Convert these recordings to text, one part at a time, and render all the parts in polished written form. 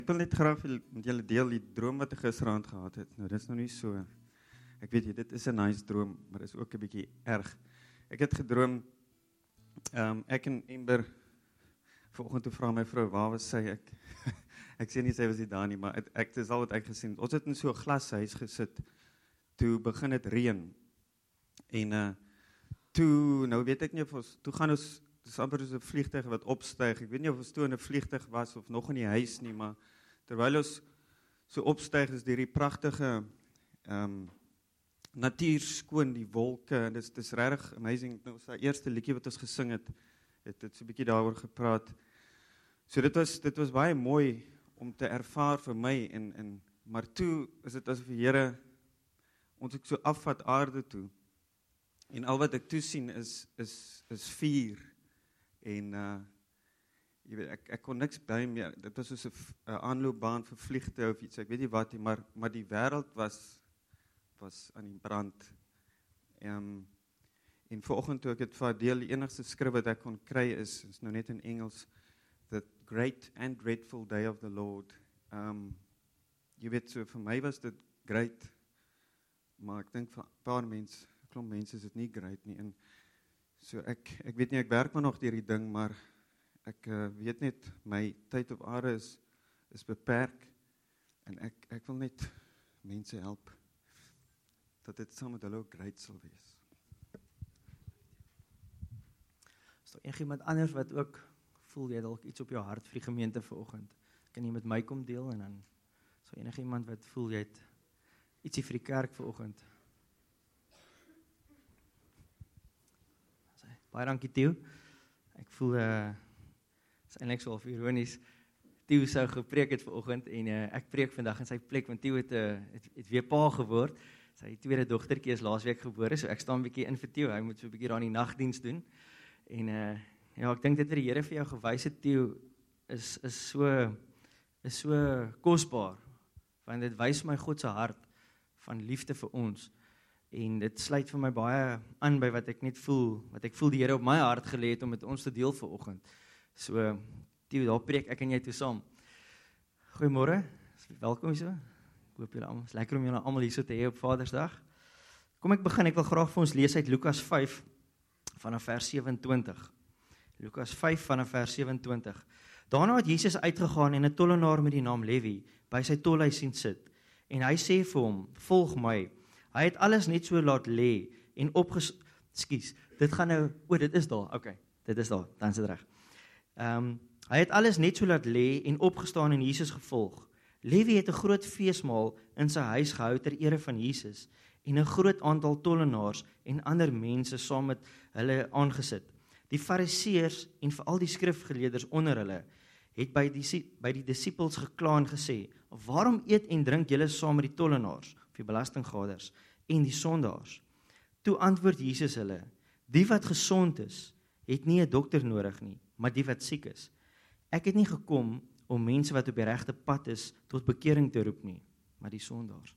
Ek wil net graag met julle deel die droom wat ek gisteraand gehad het. Nou, dit is nog nie so, ek weet jy, dit is 'n nice droom, maar dit is ook 'n bietjie erg. Ek het gedroom, ek en Ember, vanoggend toe vra my vrou, waar was sy? Ek sê nie sy was nie daar nie, maar dit is al wat ek gesien het. Ons het in so 'n glashuis gesit, toe begin dit reën. En toe, nou weet ek nie of ons, toe gaan ons, dis amper soos 'n vliegtuig wat opstyg. Ek weet nie of ons toe in 'n vliegtuig was of nog in die huis nie, maar terwyl ons so opstyg is deur die pragtige natuur skoon, die wolke, en dis regtig amazing. Nou, ons eerste liedjie wat ons gesing het so 'n bietjie daaroor gepraat. So dit was baie mooi om te ervaar vir my, maar toe is dit asof die Here ons ek so afvat aarde toe. En al wat ek toe sien is vuur. En jy weet, ek kon niks by meer. Dit was soos 'n aanloopbaan vir vliegte of iets. Ek weet nie wat nie, maar die wêreld was aan die brand. En vanoggend toe ek het vir deel, die enigste skrif wat ek kon kry is nou net in Engels, The Great and Dreadful Day of the Lord. Jy weet, so vir my was dit great, maar ek dink vir 'n paar mense, 'n klomp mense is dit nie great nie. En so ek weet nie, ek werk maar nog deur die ding, maar ek weet net, my tyd op aarde is beperk, en ek wil net mense help, dat dit saam met hulle ook great sal wees. Is daar iemand anders wat ook voel jy dalk iets op jou hart vir die gemeente vanoggend? Kan jy met my kom deel, en dan is daar iemand wat voel jy het ietsie vir die kerk vanoggend? Baie dankie, Theo. Ek voel, is eintlik so half ironies, Theo sou gepreek het vanoggend, en ek preek vandag in sy plek, want Theo het weer pa geword. Sy tweede dogtertjie is laasweek gebore, so ek staan 'n bietjie in vir Theo. Hy moet so 'n bietjie daar in die nagdiens doen. En ja, ek dink dit wat die Here vir jou gewys het, Theo, is so kosbaar, want dit wys my God se hart van liefde vir ons. En dit sluit vir my baie aan by wat ek net voel, wat ek voel die Here op my hart gelê het om met ons te deel vanoggend. So, Theo, daar preek ek en jy toe saam. Goeiemôre, welkom hier so. Ek hoop julle almal, is lekker om julle almal hier so te hê op Vadersdag. Kom ek begin, ek wil graag vir ons lees uit Lukas 5 vanaf vers 27. Lukas 5 vanaf vers 27. Daarna het Jesus uitgegaan en 'n tollenaar met die naam Levi by sy tolhuis sien sit. En hy sê vir hom, volg my. Hy het alles net so laat lê en dit gaan nou, dit is daar, okay, dit is daar, dan is dit reg. Hy het alles net so laat lê en opgestaan en Jesus gevolg. Levi het 'n groot feesmaal in sy huis gehou ter ere van Jesus en 'n groot aantal tollenaars en ander mense saam met hulle aangesit. Die fariseërs en veral die skrifgeleerders onder hulle het by die disippels gekla en gesê, waarom eet en drink julle saam met die tollenaars, of die belastinggaders, en die sondaars? Toe antwoord Jesus hulle, die wat gesond is, het nie 'n dokter nodig nie, maar die wat siek is. Ek het nie gekom om mense wat op die regte pad is, tot bekering te roep nie, maar die sondaars.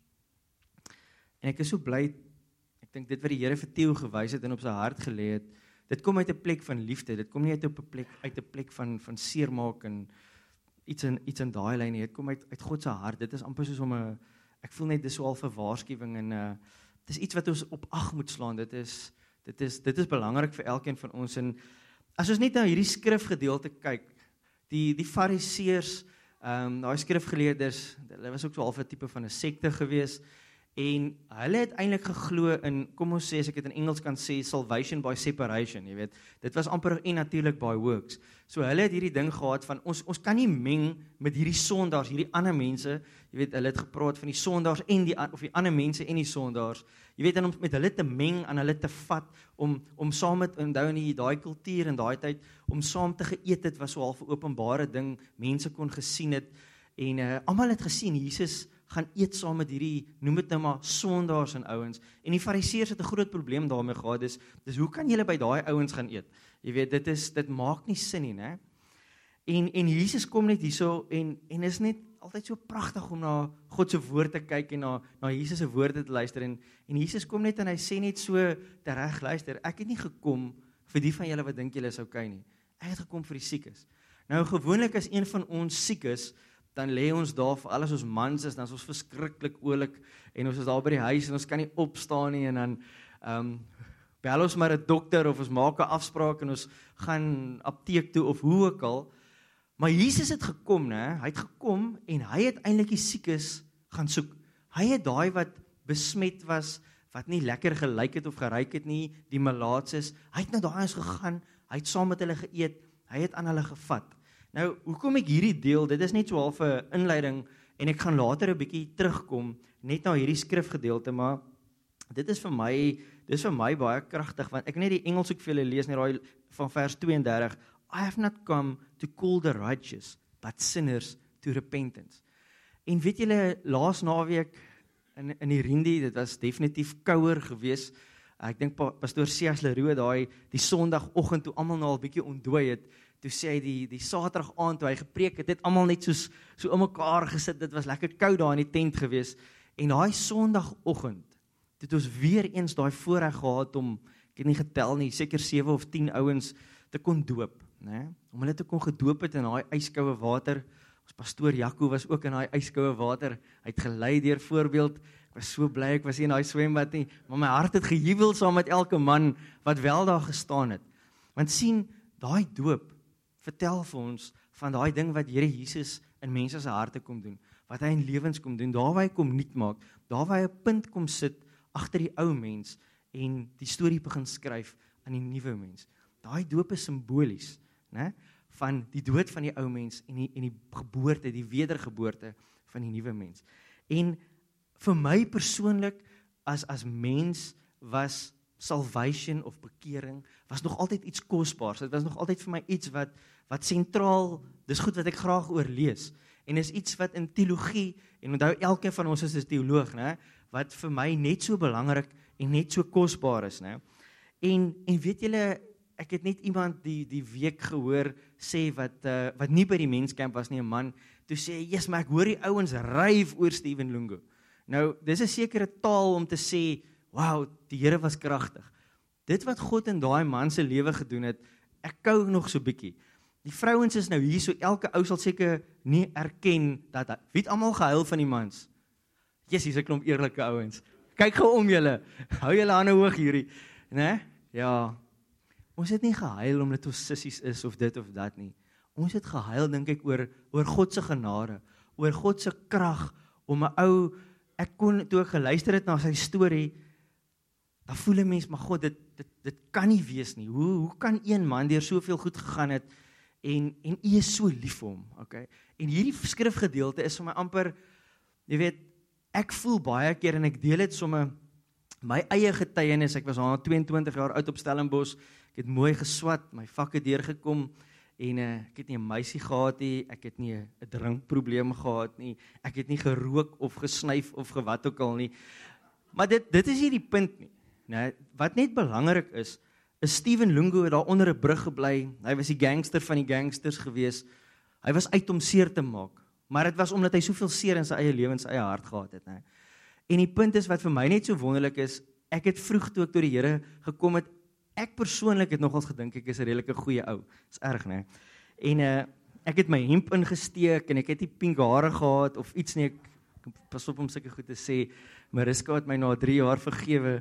En ek is so bly, ek dink dit wat die Here vir Theo gewys het en op sy hart gelê het, dit kom uit 'n plek van liefde, dit kom nie uit 'n plek van seermaak en iets in daai lyn nie, dit kom uit God se hart. Dit is amper soos ek voel net dis so al 'n waarskuwing, en dit is iets wat ons op ag moet slaan. Dit is belangrik vir elkeen van ons. En as ons net na hierdie skrifgedeelte kyk, die fariseërs, daai skrifgeleerders, hulle was ook so half 'n tipe van 'n sekte gewees. En hulle het eintlik geglo in, kom ons sê, as ek dit in Engels kan sê, salvation by separation, jy weet. Dit was amper en natuurlik by works. So hulle het hierdie ding gehad van, ons kan nie meng met hierdie sondaars, hierdie ander mense, jy weet, hulle het gepraat van die sondaars en die ander mense en die sondaars, jy weet, en om met hulle te meng, aan hulle te vat, om saam met, onthou in daai kultuur en daai tyd, om saam te geëet het, was so half 'n openbare ding, mense kon gesien het, en almal het gesien, Jesus gaan eet saam met hierdie, noem dit nou maar, sondaars en ouens, en die fariseërs het 'n groot probleem daarmee gehad, dis hoe kan julle by daai ouens gaan eet? Jy weet, dit maak nie sin nie, né? En Jesus kom net hierso, en is net altyd so pragtig om na God se woord te kyk, en na Jesus se woorde te luister, en Jesus kom net, en hy sê net so, tereg, luister, ek het nie gekom vir die van julle wat dink julle is okay nie, ek het gekom vir die siekes. Nou, gewoonlik as een van ons siek is, dan lê ons daar vir alles ons mans is, dan is ons verskriklik oulik en ons is daar by die huis en ons kan nie opstaan nie en dan bel ons maar 'n dokter of ons maak 'n afspraak en ons gaan apteek toe of hoe ook al. Maar Jesus het gekom, né? Hy het gekom en hy het eintlik die siekes gaan soek. Hy het daai wat besmet was, wat nie lekker gelyk het of geruik het nie, die malaatses, hy het na daai ons gegaan, hy het saam met hulle geëet, hy het aan hulle gevat. Nou, hoekom ek hierdie deel, dit is net so half 'n inleiding, en ek gaan later 'n bietjie terugkom, net na hierdie skrifgedeelte, maar dit is vir my baie kragtig, want ek net die Engels ook vir julle lees, net daai van vers 32, I have not come to call the righteous, but sinners to repentance. En weet julle, laas naweek, in die Rindi, dit was definitief kouer gewees. Ek dink pastoor C.S. Leroux die Sondagoggend toe almal nou al bietjie ontdooi het, toe sê hy die Saterdag aand toe hy gepreek het, almal net so om mekaar gesit, dit was lekker koud daar in die tent gewees. En daai Sondagoggend het ons weer eens daai voorreg gehad om, ek het nie getel nie, seker 7 of 10 ouens te kon doop, né? Om hulle te kon gedoop het in daai yskoue water. Ons pastoor Jaco was ook in daai yskoue water. Hy het gelei deur voorbeeld. Ek was so bly ek was nie in daai swembad nie, maar my hart het gejubel saam met elke man wat wel daar gestaan het. Want sien, daai doop vertel vir ons van daai ding wat Here Jesus in mense se harte kom doen, wat hy in lewens kom doen, daar waar hy kom nuut maak, daar waar hy 'n punt kom sit agter die ou mens en die storie begin skryf aan die nuwe mens. Daai doop is simbolies, né? Van die dood van die ou mens en die geboorte, die wedergeboorte van die nuwe mens. En vir my persoonlik as mens was salvation of bekering was nog altyd iets kosbaars. Dit was nog altyd vir my iets wat sentraal, dis goed wat ek graag oor lees. En is iets wat in teologie, en onthou elkeen van ons is 'n teoloog, né, wat vir my net so belangrik en net so kosbaar is, né? En weet julle, ek het net iemand die week gehoor sê wat nie by die menskamp was nie, 'n man, toe sê, "Yes, maar ek hoor die ouens ryf oor Stephen Lungu." Nou, dis 'n sekere taal om te sê, "Wow, die Here was kragtig." Dit wat God in daai man se lewe gedoen het, ek kou nog so bietjie. Die vrouens is nou hier, so elke ou sal seker nie erken dat wie het almal gehuil van die mans. Yes, hier's 'n klomp eerlike ouens. Kyk gou om julle. Hou julle hande hoog hierdie, né? Ja. Ons het nie gehuil omdat ons sissies is of dit of dat nie. Ons het gehuil, dink ek, oor God se genade, oor God se krag om 'n ou, ek kon toe ek geluister het na sy storie, dan voel 'n mens, maar God, dit kan nie wees nie. Hoe kan een man deur soveel goed gegaan het en u is so lief vir hom, okay? En hierdie skrifgedeelte is vir my amper, jy weet, ek voel baie keer en ek deel dit sommer my eie getuienis. Ek was al 22 jaar oud op Stellenbosch. Ek het mooi geswat, my vakke deurgekom en ek het nie 'n meisie gehad nie, ek het nie 'n drinkprobleem gehad nie, ek het nie gerook of gesnyf of gewat ook al nie. Maar dit is nie die punt nie. Nee, wat net belangrik is Stephen Lungu het daar onder 'n brug gebly. Hy was die gangster van die gangsters gewees. Hy was uit om seer te maak, maar dit was omdat hy soveel seer in sy eie lewe en sy eie hart gehad het, nee. En die punt is wat vir my net so wonderlik is, ek het vroeg toe ek tot die Here gekom het, ek persoonlik het nogals gedink ek is 'n redelike goeie ou. Dis erg, né? En ek het my hemp ingesteek en ek het nie pink hare gehad of iets nie. Ek pas op om sulke goed te sê. Mariska het my na 3 jaar vergewe.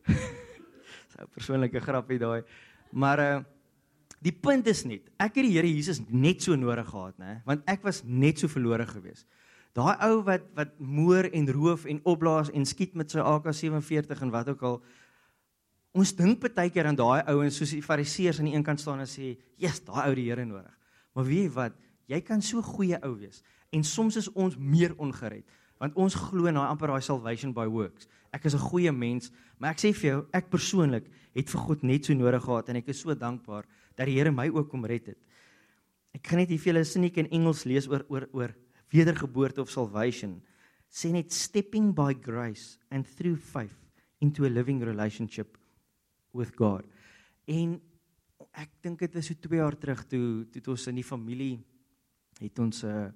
Dis 'n persoonlike grappie daai. Maar die punt is net, ek het die Here Jesus net so nodig gehad, né? Want ek was net so verlore gewees. Daai ou wat moor en roof en opblaas en skiet met sy AK-47 en wat ook al. Ons dink baie keer aan daai ouens soos die fariseërs aan die een kant staan en sê, "Yes, daai ou die Here nodig." Maar weet jy wat? Jy kan so goeie ou wees en soms is ons meer ongered, want ons glo na amper daai salvation by works. Ek is 'n goeie mens, maar ek sê vir jou, ek persoonlik het vir God net so nodig gehad en ek is so dankbaar dat die Here my ook kom red het. Ek gaan net hier vir julle sinniek in Engels lees oor wedergeboorte of salvation. Sê net stepping by grace and through faith into a living relationship with God. En ek dink dit is so 2 jaar terug toe ons in die familie het ons 'n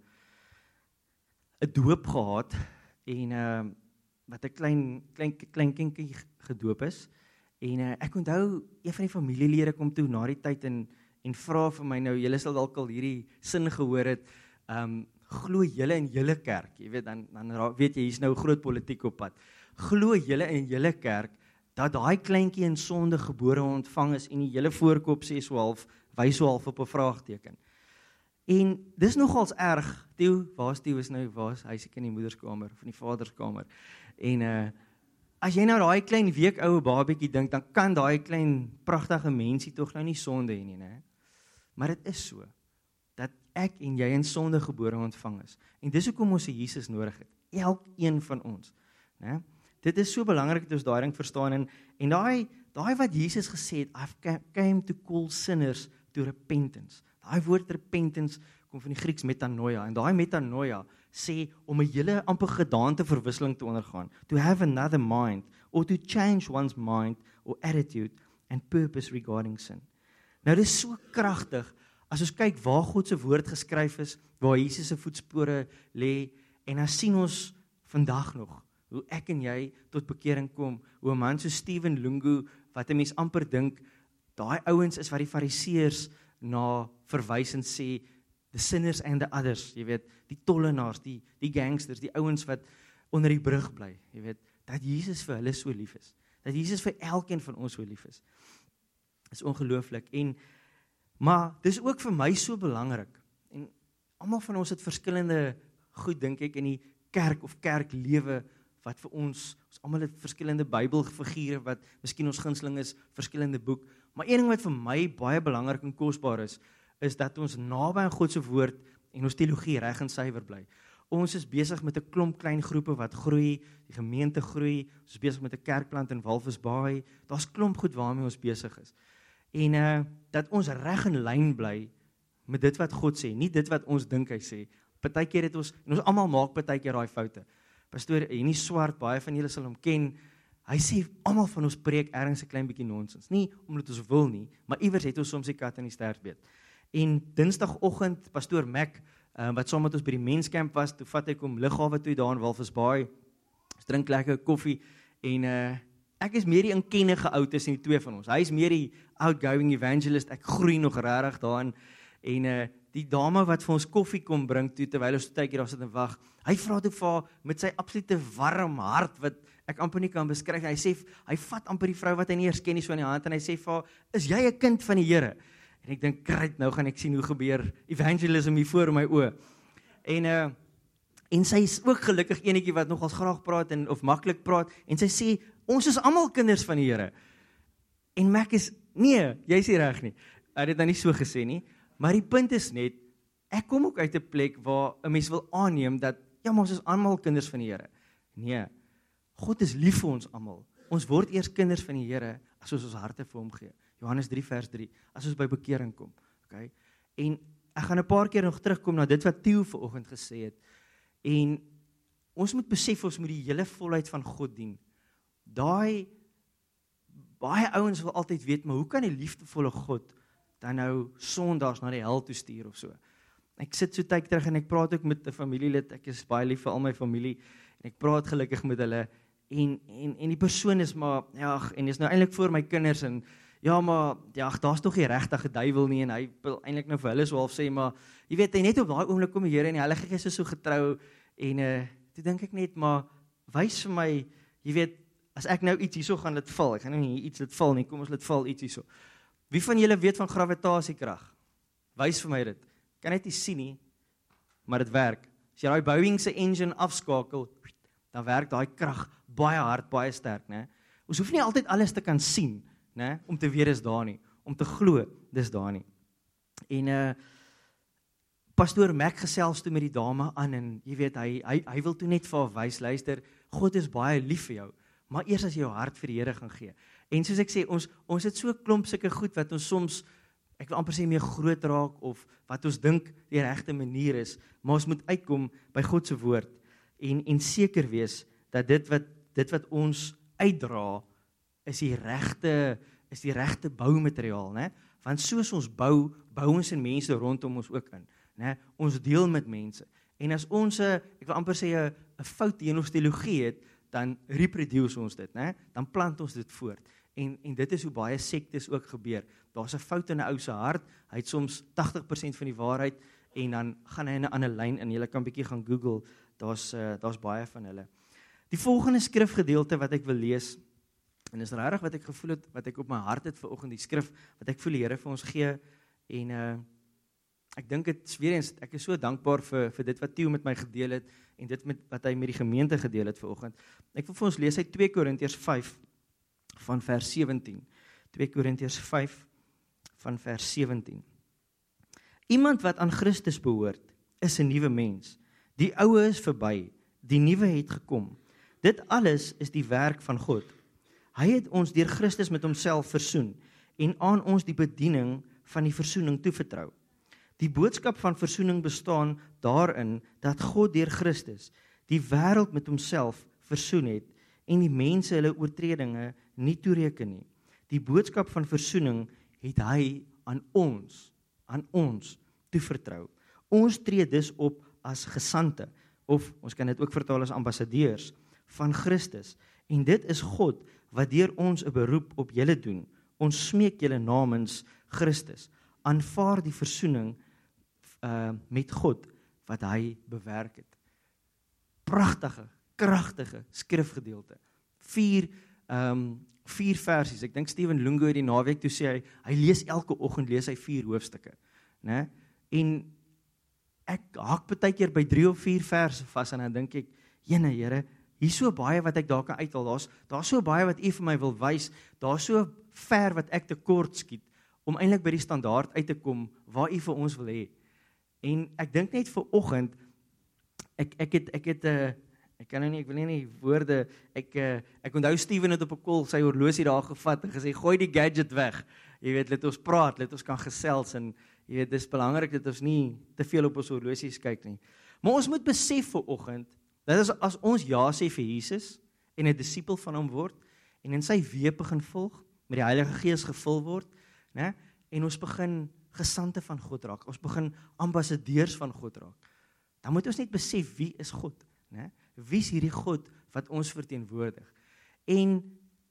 doop gehad en wat 'n klein kindjie gedoop is. En ek onthou een van die familielede kom toe na die tyd en vra vir my nou, julle sal dalk al hierdie sin gehoor het, glo julle in julle kerk, jy weet, dan weet jy, hier's nou groot politiek op pad, glo julle in julle kerk, dat daai kleintjie in sonde gebore ontvang is, en die hele voorkop sê so half, wys so half op 'n vraagteken. En dis nogals erg, Theo is nou, hy seker in die moederskamer, of in die vaderskamer, en as jy nou daai klein weekoue babietjie dink, dan kan daai klein pragtige mensie tog nou nie sonde hê nie, né? Maar dit is so, dat ek en jy in sonde gebore ontvang is. En dis hoekom ons Jesus nodig het, elkeen van ons, né? Dit is so belangrik dat ons daai ding verstaan, en daai wat Jesus gesê het, I've came to call sinners to repentance. Daai woord repentance kom van die Grieks metanoia, en daai metanoia sê om 'n hele amper gedaanteverwisseling te ondergaan, to have another mind, or to change one's mind or attitude and purpose regarding sin. Nou dit is so kragtig, as ons kyk waar God se woord geskryf is, waar Jesus se voetspore lê, en dan sien ons vandag nog, hoe ek en jy tot bekering kom, hoe 'n man so Stephen Lungu, wat 'n mens amper dink, daai ouens is wat die fariseërs na verwys en sê, the sinners and the others, jy weet, die tollenaars, die gangsters, die ouens wat onder die brug bly, jy weet, dat Jesus vir hulle so lief is, dat Jesus vir elkeen van ons so lief is. Is ongelooflik, maar dis ook vir my so belangrik, en almal van ons het verskillende goed, dink ek, in die kerk of kerklewe, wat vir ons almal het verskillende Bybelfigure, wat miskien ons gunsteling is, verskillende boek, maar een ding wat vir my baie belangrik en kosbaar is dat ons naby aan God se woord, en ons teologie reg en suiwer bly. Ons is besig met 'n klomp klein groepe wat groei, die gemeente groei, ons is besig met 'n kerkplant in Walvis Bay, daar's klomp goed waarmee ons besig is. En dat ons reg in lyn bly met dit wat God sê, nie dit wat ons dink hy sê. Partykeer het ons, en ons almal maak partykeer daai foute. Pastoor Henny Swart, baie van julle sal hom ken, hy sê, almal van ons preek ergens 'n klein bietjie nonsens, nie omdat ons wil nie, maar iewers het ons soms die kat in die stert beet. En Dinsdagoggend, Pastoor Mac, wat saam met ons by die menskamp was, toe vat ek hom lughawe toe daar in Walvis Bay, ons drink lekker koffie, en ek is meer die inkennige ou tussen die twee van ons, hy is meer die outgoing evangelist, ek groei nog regtig daarin, en die dame wat vir ons koffie kom bring toe, terwyl ons tydjie daar sit en wag, hy vra toe vir haar met sy absolute warm hart, wat ek amper nie kan beskryf, hy sê, hy vat amper die vrou wat hy nie eers ken nie so in die hand, en hy sê vir haar, is jy 'n kind van die Here? En ek dink, great, nou gaan ek sien hoe gebeur evangelism hier voor my oë. En sy is ook gelukkig enetjie wat nogals graag praat, of maklik praat, en sy sê, ons is almal kinders van die Here. En Mac is, nee, jy is nie reg nie, hy het dit nou nie so gesê nie, maar die punt is net, ek kom ook uit 'n plek waar 'n mens wil aanneem dat, ja, maar ons is almal kinders van die Here. Nee, God is lief vir ons almal. Ons word eers kinders van die Here as ons harte vir hom gee. Johannes 3 vers 3, as ons by bekering kom. Okay? En ek gaan 'n paar keer nog terugkom na dit wat Theo vanoggend gesê het. En ons moet besef, ons moet die hele volheid van God dien. Baie ouens wil altyd weet, maar hoe kan die liefdevolle God dan nou sondags na die hel toe stuur of so? Ek sit so tyd terug en ek praat ook met 'n familielid, ek is baie lief vir al my familie, en ek praat gelukkig met hulle, en die persoon is maar, ja, en is nou eintlik voor my kinders, en ja, maar, ja, daar's tog nie regtig 'n duiwel nie, en hy wil eintlik nou vir hulle so half sê, maar, jy weet, hy net op daai oomblik kom die Here, en die Heilige Gees is so getrou, en toe dink ek net, maar, wys vir my, jy weet, as ek nou iets hierso gaan laat val, ek gaan nou nie iets laat val nie, kom ons laat val iets hierso. Wie van julle weet van gravitasiekrag? Wys vir my dit. Kan net nie sien nie, maar dit werk. As jy daai Boeing se engine afskakel, dan werk daai krag baie hard, baie sterk, né? Ons hoef nie altyd alles te kan sien, né, om te weet dis daar nie, om te glo dis daar nie. En Pastoor Mac gesels toe met die dame aan, en jy weet, hy wil toe net vir haar wys, luister, God is baie lief vir jou, maar eers as jy jou hart vir die Here gaan gee. En soos ek sê, ons het so 'n klomp sulke goed wat ons soms, ek wil amper sê, meer groot raak, of wat ons dink die regte manier is, maar ons moet uitkom by God se woord, en seker wees, dat dit wat ons uitdra, is die regte boumateriaal, né? Want soos ons bou ons en mense rondom ons ook in, né? Ons deel met mense, en as ons, ek wil amper sê, 'n fout in ons teologie het, dan reproduce ons dit, né? Dan plant ons dit voort. En dit is hoe baie sektes ook gebeur. Daar's 'n fout in 'n ou se hart, hy het soms 80% van die waarheid, en dan gaan hy in 'n ander lyn in. Julle kan bietjie gaan Google, daar's baie van hulle. Die volgende skrifgedeelte wat ek wil lees, en dis regtig wat ek gevoel het, wat ek op my hart het vanoggend, die skrif wat ek voel die Here vir ons gee, en ek dink dit weer eens, ek is so dankbaar vir dit wat Theo met my gedeel het, en dit wat hy met die gemeente gedeel het vanoggend. Ek wil vir ons lees uit 2 Korintiërs 5, van vers 17. 2 Korintiërs 5, van vers 17. Iemand wat aan Christus behoort, is 'n nuwe mens. Die ou is verby, die nuwe het gekom. Dit alles is die werk van God. Hy het ons deur Christus met homself versoen, en aan ons die bediening van die versoening toevertrou. Die boodskap van versoening bestaan daarin, dat God deur Christus die wêreld met homself versoen het, en die mense hulle oortredinge nie toereken nie. Die boodskap van versoening het hy aan ons toevertrou. Ons tree dus op as gesante, of ons kan dit ook vertaal as ambassadeurs van Christus, en dit is God wat deur ons 'n beroep op julle doen. Ons smeek julle namens Christus, aanvaar die versoening met God wat hy bewerk het. Pragtige, kragtige skrifgedeelte. 4 versies. Ek dink Steven Lungo het die naweek toe sê hy lees elke oggend lees hy 4 hoofstukke, né? En ek haak baie keer by 3 of 4 verse vas en dan dink ek, jene Here, hier so baie wat ek daar kan uithaal. Daar's so baie wat U vir my wil wys. Daar's so ver wat ek tekort skiet om eintlik by die standaard uit te kom waar U vir ons wil hê. En ek dink net vir oggend ek kan nou nie, ek wil nie woorde, ek onthou Steven het op 'n call sy horlosie daar gevat en gesê, gooi die gadget weg, jy weet, let ons praat, let ons kan gesels, en jy weet, dis belangrik dat ons nie te veel op ons horlosies kyk nie. Maar ons moet besef vir oggend, dat as ons ja sê vir Jesus, en 'n disipel van hom word, en in sy weë begin volg, met die Heilige Gees gevul word, né, en ons begin gesante van God raak, ons begin ambassadeurs van God raak, dan moet ons net besef, wie is God, né? Wie is hierdie God wat ons verteenwoordig? En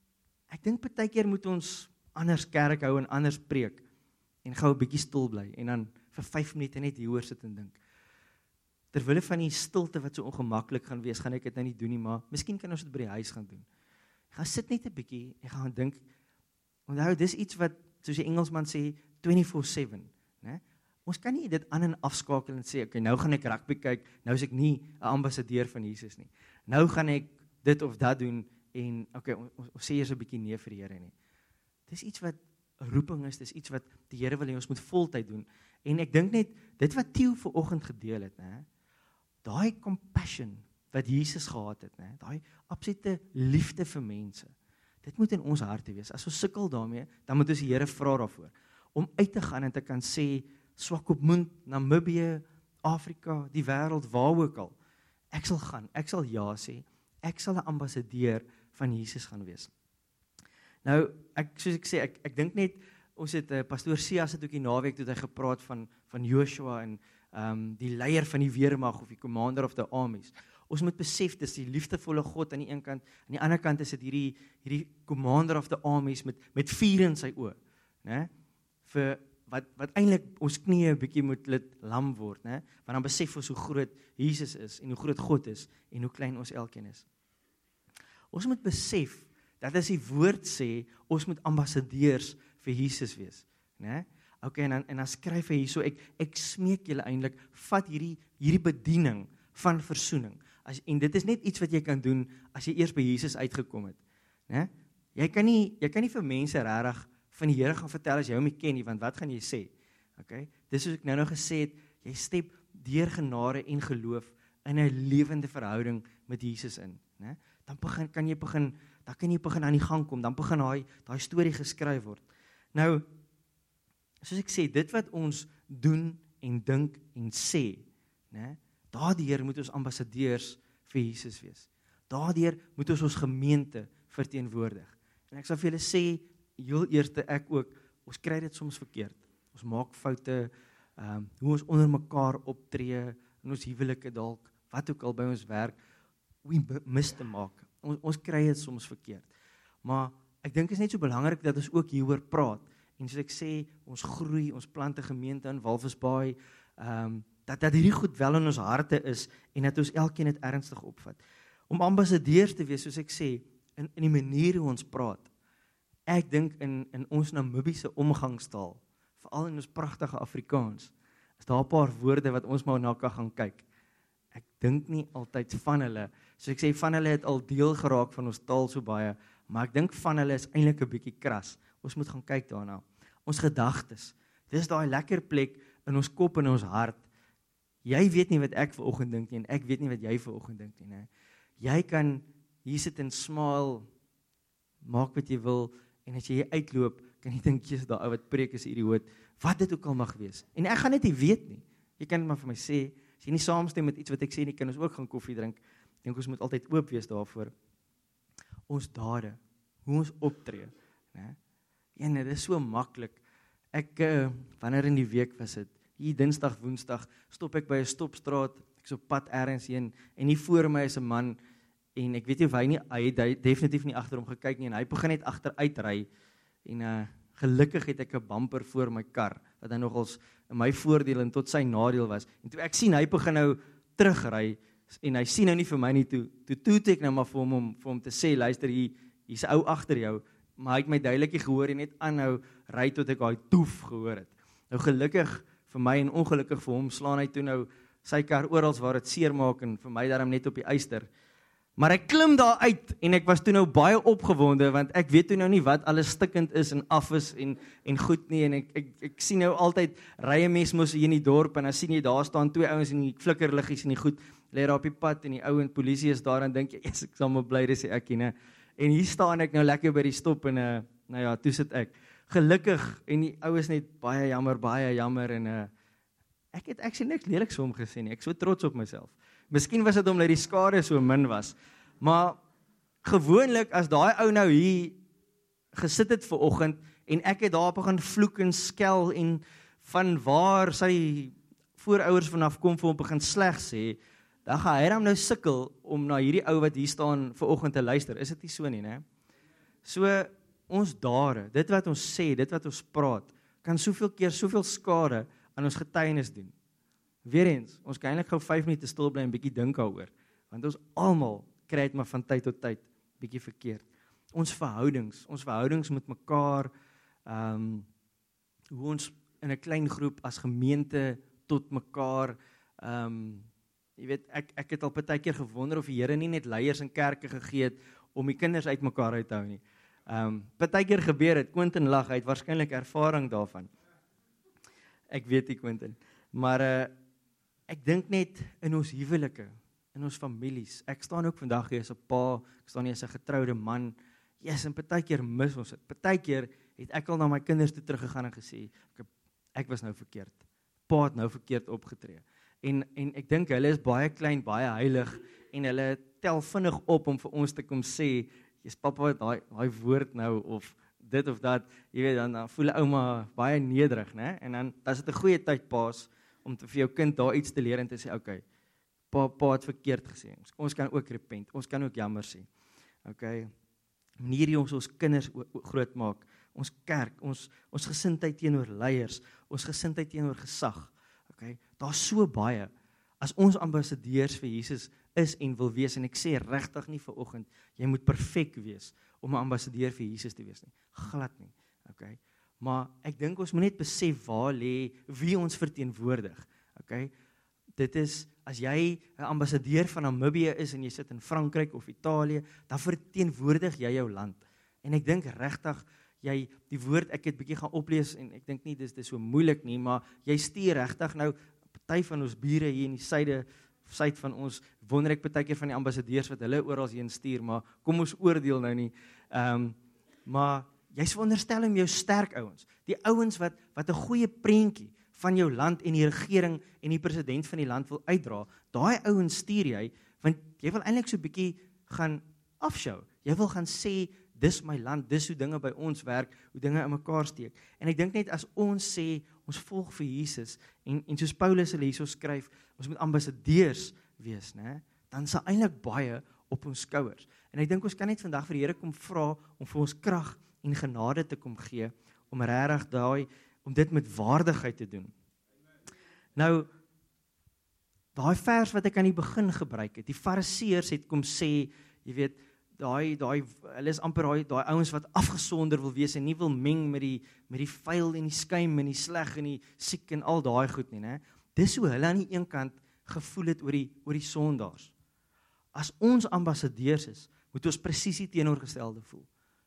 ek dink baie keer moet ons anders kerk hou en anders preek, en gou 'n bietjie stil bly, en dan vir 5 minute net hieroor sit en dink. Terwille van die stilte wat so ongemaklik gaan wees, gaan ek dit nou nie doen nie, maar miskien kan ons dit by die huis gaan doen. Ek gaan sit net 'n bietjie, en gaan dink, onthou, dis iets wat, soos die Engelsman sê, 24/7, né? Ons kan nie dit aan en afskakel en sê, okay, nou gaan ek rugby kyk, nou is ek nie 'n ambassadeur van Jesus nie. Nou gaan ek dit of dat doen, en okay, ons sê eers 'n bietjie nee vir die Here nie. Dis iets wat 'n roeping is, dis iets wat die Here wil hê ons moet voltyd doen. En ek dink net, dit wat Theo vanoggend gedeel het, né? Daai compassion wat Jesus gehad het, né? Daai absolute liefde vir mense. Dit moet in ons harte wees. As ons sukkel daarmee, dan moet ons die Here vra daarvoor om uit te gaan en te kan sê, Swakopmund, Namibië, Afrika, die wêreld, waar ook al. Ek sal gaan, ek sal ja sê, ek sal 'n ambassadeur van Jesus gaan wees. Nou, soos ek sê, ek dink net, ons het, pastoor Sias het ook die naweek toe hy gepraat van Joshua en die leier van die weermag of die commander of the armies. Ons moet besef, dis die liefdevolle God aan die een kant, aan die ander kant is dit hierdie commander of the armies met vuur in sy oë, né? Vir wat eintlik ons knieë 'n bietjie moet lam word, né? Want dan besef ons hoe groot Jesus is en hoe groot God is en hoe klein ons elkeen is. Ons moet besef dat as die woord sê ons moet ambassadeurs vir Jesus wees, né? Okay, en dan skryf hy hierso, ek smeek julle eintlik, vat hierdie bediening van versoening. En dit is net iets wat jy kan doen as jy eers by Jesus uitgekom het, né? Jy kan nie vir mense regtig van die Here gaan vertel as jy hom nie ken nie, want wat gaan jy sê? Okay? Dis soos ek nou gesê het, jy stap deur genade en geloof in 'n lewende verhouding met Jesus in, né? Dan kan jy begin aan die gang kom, dan begin daai storie geskryf word. Nou, soos ek sê, dit wat ons doen en dink en sê, né? Daardeur moet ons ambassadeurs vir Jesus wees. Daardeur moet ons gemeente verteenwoordig. En ek sal vir julle sê, heel eerste ek ook, ons kry dit soms verkeerd. Ons maak foute, hoe ons onder mekaar optree, in ons huwelike dalk, wat ook al by ons werk, we mis te maak. Ons kry dit soms verkeerd. Maar ek dink is net so belangrik dat ons ook hieroor praat. En soos ek sê, ons groei, ons plant 'n gemeente in Walvisbaai, Dat hierdie goed wel in ons harte is en dat ons elkeen dit ernstig opvat. Om ambassadeurs te wees, soos ek sê, in die manier hoe ons praat. Ek dink in ons Namibiese omgangstaal, veral in ons pragtige Afrikaans, is daar 'n paar woorde wat ons maar na kan gaan kyk. Ek dink nie altyd van hulle, so ek sê van hulle het al deel geraak van ons taal so baie, maar ek dink van hulle is eintlik 'n bietjie kras. Ons moet gaan kyk daarna. Ons gedagtes, dis daai lekker plek in ons kop en ons hart. Jy weet nie wat ek vanoggend dink nie en ek weet nie wat jy vanoggend dink nie, né? Jy kan hier sit en smile, maak wat jy wil en as jy hier uitloop, kan jy dink jy's daai ou wat preek is 'n idioot, wat dit ook al mag wees. En ek gaan dit nie weet nie. Jy kan dit maar vir my sê. As jy nie saamstem met iets wat ek sê nie, kan ons ook gaan koffie drink. Ek dink ons moet altyd oop wees daarvoor. Ons dade, hoe ons optree, né? En dit is so maklik. Ek wanneer in die week was dit, hier Dinsdag, Woensdag, stop ek by 'n stopstraat, ek is op pad ergens heen en hier voor my is 'n man en ek weet nie of hy het definitief nie agter hom gekyk nie en hy begin net agteruit ry en gelukkig het ek 'n bumper voor my kar wat dan nogals in my voordeel en tot sy nadeel was. En toe ek sien hy begin nou terugry en hy sien nou nie vir my nie toe ek nou maar vir hom te sê, luister hier's 'n ou agter jou, maar hy het my duidelik gehoor en net aanhou ry tot ek daai toef gehoor het. Nou gelukkig vir my en ongelukkig vir hom slaan hy toe nou sy kar oral waar dit seer maak en vir my daarom net op die yster. Maar ek klim daar uit en ek was toe nou baie opgewonde want ek weet toe nou nie wat alles stikkend is en af is en goed nie en ek sien nou altyd ry 'n mens mos hier in die dorp en dan sien jy daar staan twee ouens in die flikkerliggies en die goed lê daar op die pad en die ou en polisie is daar en dink jy ek sal maar bly dis ek nie. En hier staan ek nou lekker by die stop en nou ja, toe sit ek. Gelukkig en die ou is net baie jammer en ek sien niks leliks vir hom gesê nie. Ek so trots op myself. Miskien was dit omdat die skade so min was. Maar gewoonlik as daai ou nou hier gesit het vanoggend en ek het daar begin vloek en skel en van waar sy voorouers vanaf kom vir hom begin sleg sê, dan gaan hy nou sukkel om na hierdie ou wat hier staan vanoggend te luister. Is dit nie so nie, né? So ons dade, dit wat ons sê, dit wat ons praat, kan soveel keer soveel skade aan ons getuienis doen. Weereens, ons kan eintlik gou 5 minute stil bly en bietjie dink daaroor, want ons almal kry dit maar van tyd tot tyd bietjie verkeerd. Ons verhoudings met mekaar, hoe ons in 'n klein groep as gemeente tot mekaar, jy weet, ek het al baie keer gewonder of die Here nie net leiers in kerke gegee het om die kinders uit mekaar uit te hou nie. Baie keer gebeur het, Quentin lag, hy het waarskynlik ervaring daarvan. Ek weet nie, Quentin, maar ek dink net in ons huwelike, in ons families. Ek staan ook vandag hier as 'n pa, ek staan hier as 'n getroude man. Yes, en baie keer mis ons dit. Baie keer het ek al na my kinders toe teruggegaan en gesê, ek was nou verkeerd. Pa het nou verkeerd opgetree. En ek dink hulle is baie klein, baie heilig en hulle tel vinnig op om vir ons te kom sê, jy's pappa het daai woord nou of dit of dat, jy weet, dan voel ouma baie nederig, né? En dan is dit 'n goeie tyd paas om vir jou kind daar iets te leer en te sê, okay, pa het verkeerd gesê. Ons kan ook repent, ons kan ook jammer sê. Okay, manier hoe ons kinders groot maak, ons kerk, ons gesindheid teenoor leiers, ons gesindheid teenoor gesag. Okay, daar's so baie. As ons ambassadeurs vir Jesus is en wil wees, en ek sê regtig nie vanoggend, jy moet perfek wees om 'n ambassadeur vir Jesus te wees nie. Glad nie. Okay. Maar ek dink ons moet net besef waar lê wie ons verteenwoordig. Okay. Dit is, as jy 'n ambassadeur van Namibië is en jy sit in Frankryk of Italië, dan verteenwoordig jy jou land. En ek dink regtig, die woord, ek het bietjie gaan oplees en ek dink nie dis so moeilik nie, maar jy stuur regtig nou, party van ons bure hier in die suid van ons, wonder ek partykeer van die ambassadeurs wat hulle oral heen stuur, maar kom ons oordeel nou nie. Maar jy's veronderstel om jou sterk ouens, die ouens wat 'n goeie prentjie van jou land en die regering en die president van die land wil uitdra, daai ouens stuur jy, want jy wil eintlik so 'n bietjie gaan afshow. Jy wil gaan sê, dis my land, dis hoe dinge by ons werk, hoe dinge in mekaar steek. En ek dink net as ons sê, ons volg vir Jesus, en soos Paulus hulle hierso skryf, ons moet ambassadeurs wees, né? Dan is eintlik baie op ons skouers. En ek dink ons kan net vandag vir die Here kom vra om vir ons krag en genade te kom gee, om regtig om dit met waardigheid te doen. Nou, daai vers wat ek aan die begin gebruik het, die Fariseërs het kom sê, jy weet, hulle is amper daai ouens wat afgesonder wil wees en nie wil meng met die vuil en die skuim en die sleg en die siek en al daai goed nie, né? Dis hoe hulle aan die een kant gevoel het oor die sondaars. As ons ambassadeurs is, moet ons presies die teenoorgestelde voel.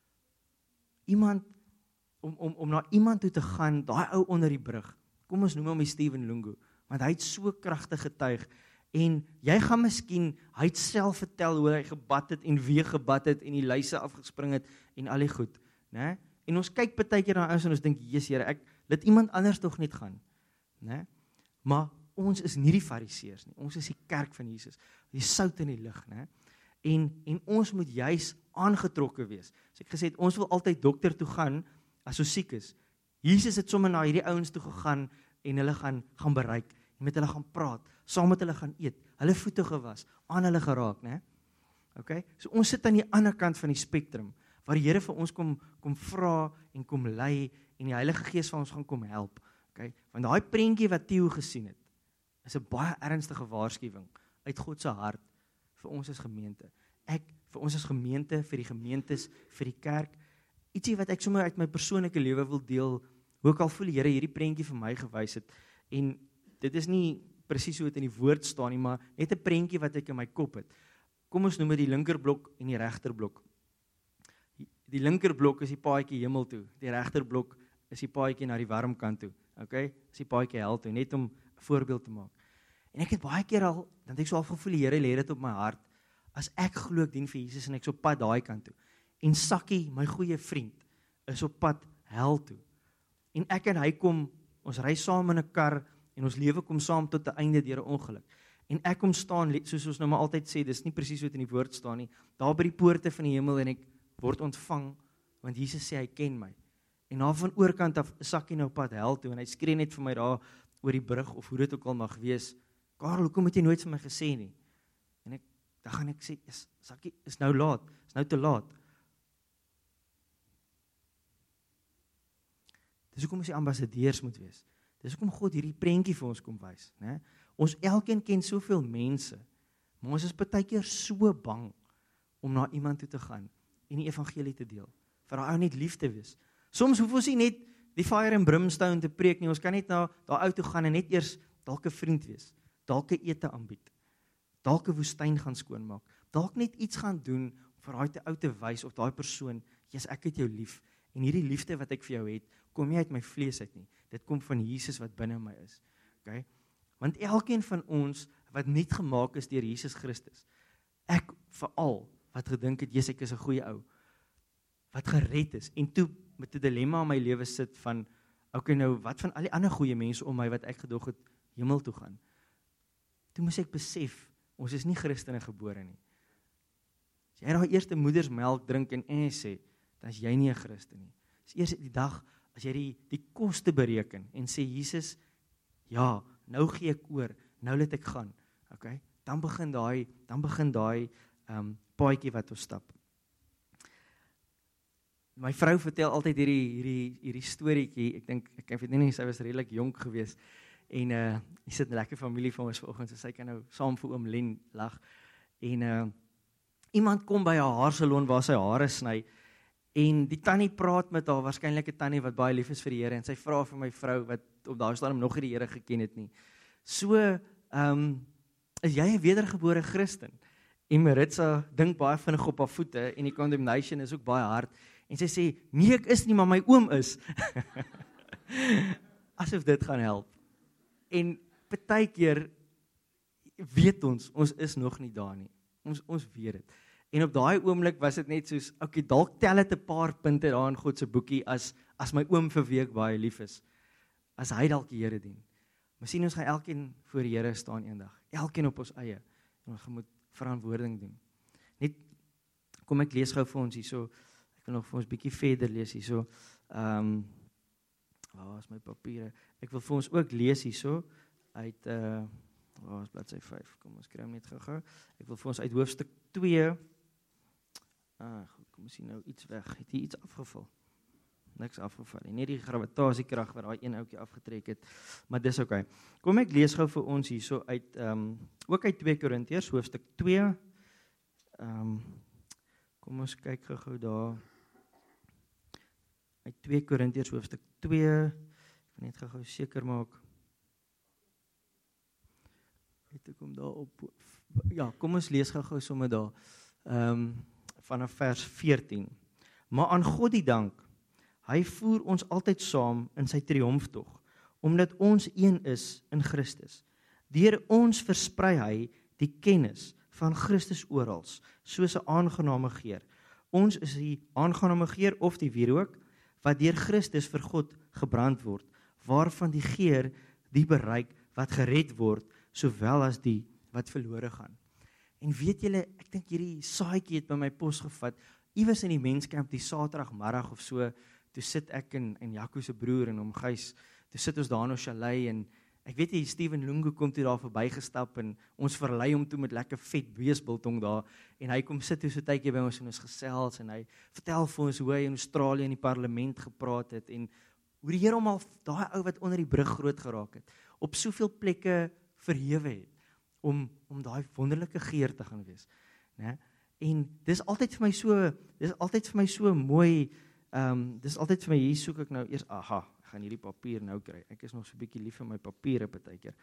Iemand om na iemand toe te gaan, daai ou onder die brug. Kom ons noem hom Steven Lungu, want hy het so kragtig getuig. En jy gaan miskien, hy het self vertel hoe hy gebad het en weer gebad het en die luise afgespring het en al die goed, né? En ons kyk partykeer na ons en ons dink, Jesus Here, laat iemand anders tog net gaan, né? Maar ons is nie die Fariseërs nie. Ons is die kerk van Jesus, die sout in die lig, né? En ons moet juis aangetrokke wees. So ek gesê het, ons wil altyd dokter toe gaan as ons siek is. Jesus het sommer na hierdie ouens toe gegaan en hulle gaan bereik, en met hulle gaan praat, saam met hulle gaan eet, hulle voete gewas, aan hulle geraak, né? Okay? So ons sit aan die ander kant van die spektrum, waar die Here vir ons kom vra en kom lei, en die Heilige Gees van ons gaan kom help. Okay? Want daai prentjie wat Theo gesien het, is 'n baie ernstige waarskuwing uit God se hart vir ons as gemeente. Vir ons as gemeente, vir die gemeentes, vir die kerk, ietsie wat ek sommer uit my persoonlike lewe wil deel, hoe ek al voel die Here hierdie prentjie vir my gewys het, en dit is nie presies hoe dit in die woord staan nie, maar net 'n prentjie wat ek in my kop het. Kom ons noem dit die linkerblok en die regterblok. Die linkerblok is die paadjie hemel toe, die regterblok is die paadjie na die warm kant toe. Okay? Is die paadjie hel toe, net om 'n voorbeeld te maak. En ek het baie keer al, dan het ek so al gevoel, die Here lê dit op my hart, as ek glo ek dien vir Jesus en ek so pad daai kant toe. En Sakkie, my goeie vriend, is op pad hel toe. En ek en hy ons ry saam in 'n kar en ons lewe kom saam tot 'n einde deur 'n ongeluk. En ek kom staan, soos ons nou maar altyd sê, dis nie presies wat in die woord staan nie, daar by die poorte van die hemel en ek word ontvang, want Jesus sê hy ken my. En daar van oorkant af is Sakkie nou op pad hel toe en hy skree net vir my daar oor die brug of hoe dit ook al mag wees. Karel, hoekom het jy nooit vir my gesê nie? En dan gaan ek sê, Sakkie, is nou laat, is nou te laat. Dis hoekom ons die ambassadeurs moet wees. Dis hoekom God hierdie prentjie vir ons kom wys, né? Ons elkeen ken soveel mense, maar ons is partykeer so bang om na iemand toe te gaan en die evangelie te deel, vir daai ou net lief te wees. Soms hoef ons nie net die fire and brimstone te preek nie, ons kan net na daai ou toe gaan en net eers dalk 'n vriend wees, dalk 'n ete aanbied, dalk 'n woestyn gaan skoonmaak, dalk net iets gaan doen vir daai ou te wys of daai persoon, Jesus, ek het jou lief, en hierdie liefde wat ek vir jou het, kom nie uit my vlees uit nie, dit kom van Jesus wat binne my is. Okay? Want elkeen van ons wat nuut gemaak is deur Jesus Christus, ek veral wat gedink het, Jesus, ek is 'n goeie ou, wat gered is, en toe met 'n dilemma in my lewe sit van, okay nou, wat van al die ander goeie mense om my wat ek gedog het hemel toe gaan? Toe moes ek besef, ons is nie Christene gebore nie. As jy daai eerste moedersmelk drink en sê, dan is jy nie 'n Christen nie. Dis eers die dag as jy die koste bereken en sê, Jesus, ja, nou gee ek oor, nou laat ek gaan. Okay? Dan begin daai paadjie wat ons stap. My vrou vertel altyd hierdie storieetjie. Ek dink ek weet nie, sy was redelik jonk geweest. En hy sit 'n lekker familie vir ons vanoggend, so sy kan nou saam vir oom Len lag. En iemand kom by haar haarsalon waar sy hare sny. En die tannie praat met haar, waarskynlik 'n tannie wat baie lief is vir die Here, en sy vra vir my vrou wat op daai stadium nog nie die Here geken het nie. So, is jy 'n wedergebore Christen? En Maritza dink baie vinnig op haar voete en die condemnation is ook baie hard. En sy sê, nee, ek is nie, maar my oom is. Asof dit gaan help. En partykeer weet ons is nog nie daar nie. Ons weet dit. En op daai oomblik was dit net soos, okay, dalk tel dit 'n paar punte daar in God se boekie as my oom vir wie ek baie lief is. As hy dalk die Here dien. Maar sien, ons gaan elkeen voor die Here staan eendag. Elkeen op ons eie. En ons moet verantwoording doen. Net, kom ek lees gou vir ons hierso. Ek wil nog vir ons bietjie verder lees hierso. Waar is my papiere? Ek wil vir ons ook lees hierso uit waar is bladsy 5? Kom ons kry hom net gou-gou. Ek wil vir ons uit hoofstuk 2. Goed, kom ons sien nou iets weg. Het hier iets afgeval? niks afgeval nie. Net die gravitasiekrag wat daai een ouetjie afgetrek het. Maar dis okay. Kom ek lees gou vir ons hierso uit ook uit 2 Korintiërs hoofstuk 2. Kom ons kyk gou daar. Uit 2 Korintiërs hoofstuk 2. Ek wil net gou seker maak. Het ek hom daar op. Ja, kom ons lees gou sommer daar. Vanaf vers 14. Maar aan God die dank. Hy voer ons altyd saam in sy triomftog, omdat ons een is in Christus. Deur ons versprei hy die kennis van Christus oral, soos 'n aangename geur. Ons is die aangename geur of die wierook, wat deur Christus vir God gebrand word, waarvan die geur die bereik wat gered word, sowel as die wat verlore gaan. En weet julle, ek dink hierdie saadjie het by my pos gevat, iewers in die menskamp die Saterdagmiddag of so, toe sit ek en Jaco se broer en hom Gys, toe sit ons daar in ons chalet en ek weet nie, Steven Lungu kom toe daar verbygestap en ons verlei hom toe met lekker vet beesbiltong daar en hy kom sit toe so tydjie by ons en ons gesels en hy vertel vir ons hoe hy in Australië in die parlement gepraat het en hoe die Here hom al daai ou wat onder die brug groot geraak het, op soveel plekke verhewe het om daai wonderlike geur te gaan wees, né? En dis altyd vir my so mooi. Dis altyd vir my, hier soek ek nou eers, ek gaan hierdie papier nou kry, ek is nog so 'n bietjie lief vir my papiere partykeer.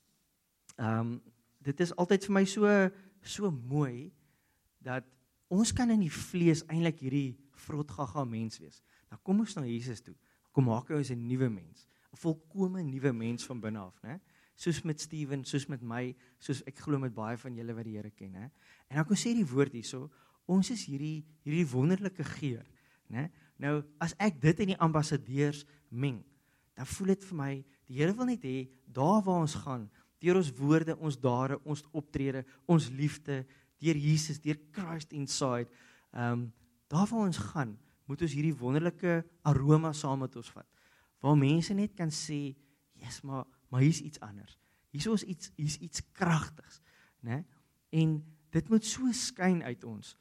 Dit is altyd vir my so mooi, dat ons kan in die vlees eintlik hierdie vrotgaga mens wees. Nou kom ons na Jesus toe, kom maak hy ons 'n nuwe mens, 'n volkome nuwe mens van binne af, né? Soos met Steven, soos met my, soos ek glo met baie van julle wat die Here ken, né? En dan kom sê die woord hierso, ons is hierdie wonderlike geur, né? Nou, as ek dit in die ambassadeurs meng, dan voel dit vir my, die Here wil net hê, daar waar ons gaan, deur ons woorde, ons dade, ons optrede, ons liefde, deur Jesus, deur Christ inside, daar waar ons gaan, moet ons hierdie wonderlike aroma saam met ons vat, waar mense net kan sê, yes, maar hier's iets anders, hier's iets kragtigs, né? En dit moet so skyn uit ons,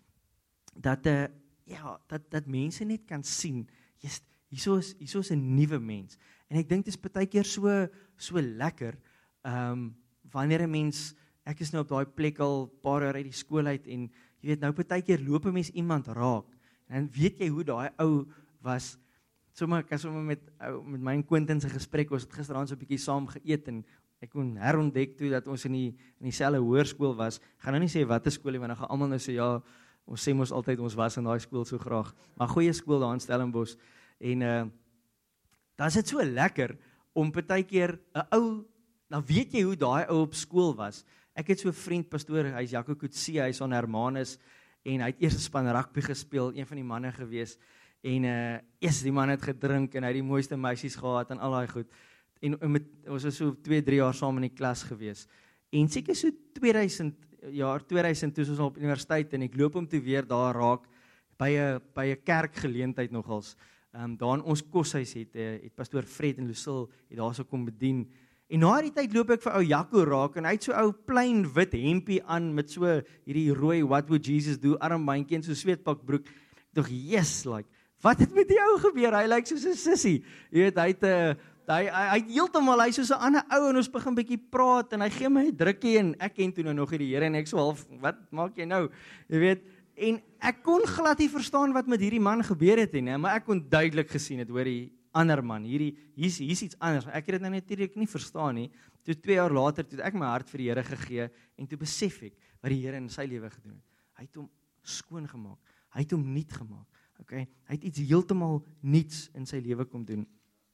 dat mense net kan sien, yes, hierso is 'n nuwe mens. En ek dink dit is partykeer so lekker, wanneer 'n mens, ek is nou op daai plek al paar jaar uit die skool uit, en jy weet, nou partykeer loop 'n mens iemand raak, en weet jy hoe daai ou was, ek het sommer met my en Quentin se gesprek, ons het gisteraand so 'n bietjie saam geëet, en ek kon herontdek toe, dat ons in dieselfde hoërskool was, ek gaan nou nie sê wat 'n skool nie, want dan gaan almal nou sê, ja, ons sê mos altyd, ons was in daai skool so graag, maar goeie skool daar in Stellenbosch, en dan is dit so lekker, om partykeer 'n ou, nou weet jy hoe daai ou op skool was, ek het so 'n vriend, pastoor, hy's Jaco Kutsie, hy's aan Hermanus, en hy het eers 'n span rugby gespeel, een van die manne gewees, en die man het gedrink, en hy het die mooiste meisies gehad, en al daai goed, en ons was so 2-3 jaar saam in die klas gewees, en seker so 2000, toe ons op universiteit, en ek loop hom toe weer daar raak, by 'n kerkgeleentheid nogals, daar in ons koshuis het pastoor Fred en Lucille, het daar so kom bedien, en na die tyd loop ek vir ou Jaco raak, en hy het so ou plain wit hempie aan, met so hierdie rooi, what would Jesus do, armbandjie en so sweetpakbroek, ek dog, yes, wat het met die ou gebeur, hy lyk soos 'n sissie, jy weet, hy het heeltemal, hy soos 'n ander ou, en ons begin bietjie praat, en hy gee my 'n drukkie, en ek ken toe nou nog die Here, en ek so half, wat maak jy nou, jy weet, en ek kon glad nie verstaan wat met hierdie man gebeur het, maar ek kon duidelik gesien het, hoor die ander man, hier's iets anders, ek het dit nou natuurlik nie verstaan nie, toe 2 jaar later, toe ek my hart vir die Here gegee, en toe besef ek, wat die Here in sy lewe gedoen het, hy het hom skoon gemaak, hy het hom nuut gemaak, okay? Hy het iets heeltemal niets in sy lewe kom doen,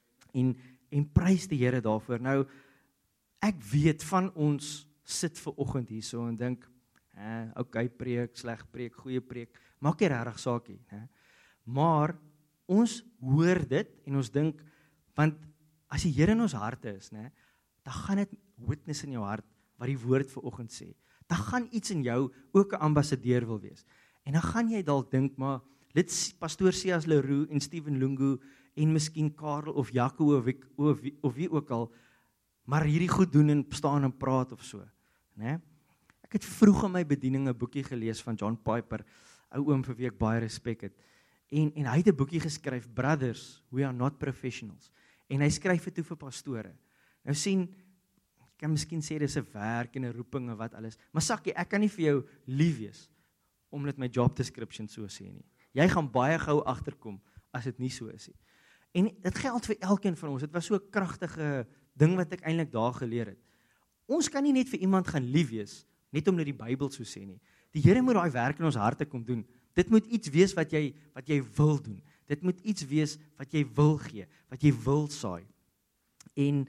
en prys die Here daarvoor. Nou, ek weet van ons sit ver oggend hierso en dink, okay, preek, sleg preek, goeie preek, maak nie regtig saak nie, maar ons hoor dit en ons dink, want as die Here in ons harte is, dan gaan dit witness in jou hart, wat die woord ver oggend sê, dan gaan iets in jou ook 'n ambassadeur wil wees, en dan gaan jy dalk dink, maar pastoor C.S. Leroux en Steven Lungu, en miskien Karel of Jaco of wie ook al, maar hierdie goed doen en staan en praat of so, né? Ek het vroeg in my bediening 'n boekie gelees van John Piper, ou oom vir wie ek baie respek het, En hy het 'n boekie geskryf, Brothers, We Are Not Professionals. En hy skryf dit toe vir pastore. Nou sien, ek kan miskien sê dis 'n werk en 'n roeping en wat alles, maar Sakkie, ek kan nie vir jou lief wees, omdat my job description so sê nie. Jy gaan baie gou agterkom, as dit nie so is nie. En dit geld vir elkeen van ons, dit was so 'n kragtige ding wat ek eintlik daar geleer het. Ons kan nie net vir iemand gaan lief wees, net omdat die Bybel so sê nie. Die Here moet daai werk in ons harte kom doen. Dit moet iets wees wat jy wil doen. Dit moet iets wees wat jy wil gee, wat jy wil saai. En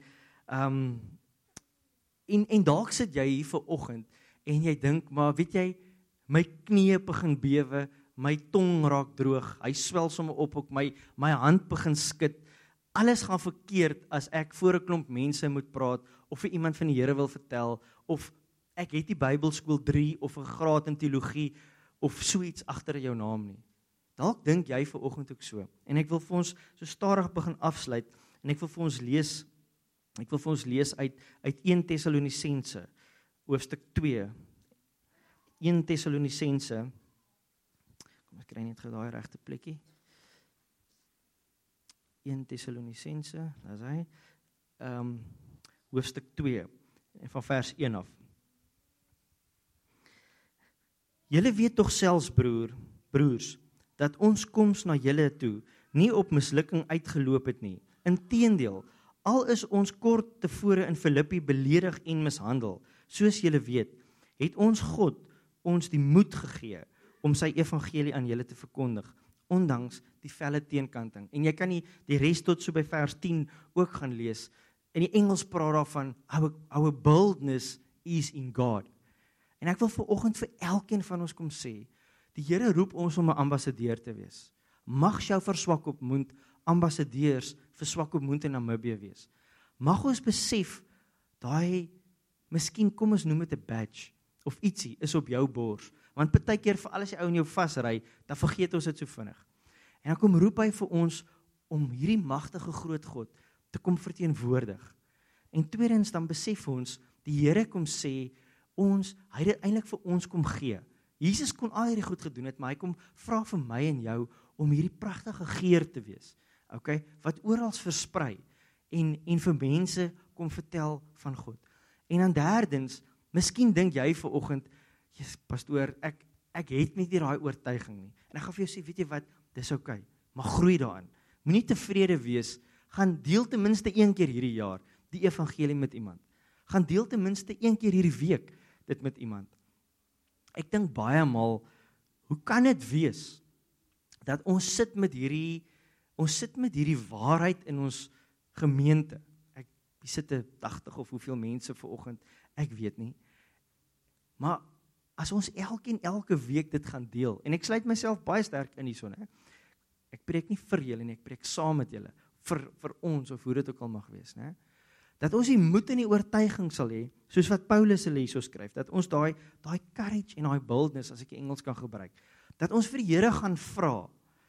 dalk sit jy hier vanoggend en jy dink, maar weet jy, my knieë begin bewe, my tong raak droog, hy swel sommer op, ook my hand begin skud. Alles gaan verkeerd as ek voor 'n klomp mense moet praat, of vir iemand van die Here wil vertel, of ek het die Bybelskool 3, of 'n graad in teologie, of so iets agter jou naam nie. Dalk dink jy vanoggend ook so. En ek wil vir ons so stadig begin afsluit, en ek wil vir ons lees uit 1 Tessalonisense, hoofstuk 2. 1 Tessalonisense, kom ek kry net gou daai regte plekkie. 1 Tessalonisense, daar is hy, hoofstuk 2, en van vers 1 af. Julle weet tog selfs, broers, dat ons koms na julle toe nie op mislukking uitgeloop het nie. Inteendeel, al is ons kort tevore in Filippi beledig en mishandel, soos julle weet, het ons God ons die moed gegee om sy evangelie aan julle te verkondig, ondanks die felle teenkanting. En jy kan die res tot so by vers 10 ook gaan lees. In die Engels praat daarvan, our boldness is in God. En ek wil vanoggend vir elkeen van ons kom sê, die Here roep ons om 'n ambassadeur te wees. Mag Shofar Swakopmund ambassadeurs vir Swakopmund in Namibië wees. Mag ons besef, daai, miskien kom ons noem dit 'n badge, of ietsie, is op jou bors. Want partykeer, vir al as jy ou in jou vasry, dan vergeet ons dit so vinnig. En dan kom roep hy vir ons, om hierdie magtige groot God te kom verteenwoordig. En tweedens, dan besef ons, die Here kom sê, hy het dit eintlik vir ons kom gee. Jesus kon al hierdie goed gedoen het, maar hy kom vra vir my en jou, om hierdie pragtige geur te wees, okay, wat oral versprei, en vir mense kom vertel van God. En dan derdens, miskien dink jy vanoggend, Jesus, pastoor, ek het net nie daai oortuiging nie. En ek gaan vir jou sê, weet jy wat, dis okay, maar groei daarin. Moenie tevrede wees, gaan deel ten minste 1 keer hierdie jaar die evangelie met iemand. Gaan deel ten minste 1 keer hierdie week dit met iemand. Ek dink baie maal, hoe kan dit wees dat ons sit met hierdie waarheid in ons gemeente? Ek sit 80 of hoeveel mense vanoggend, ek weet nie. Maar as ons elke week dit gaan deel, en ek sluit myself baie sterk in hierson, ek preek nie vir julle nie, ek preek saam met julle, vir ons, of hoe dit ook al mag wees, ne? Dat ons die moed en die oortuiging sal hê, soos wat Paulus hulle hierso skryf, dat ons daai courage en daai boldness, as ek die Engels kan gebruik, dat ons vir die Here gaan vra.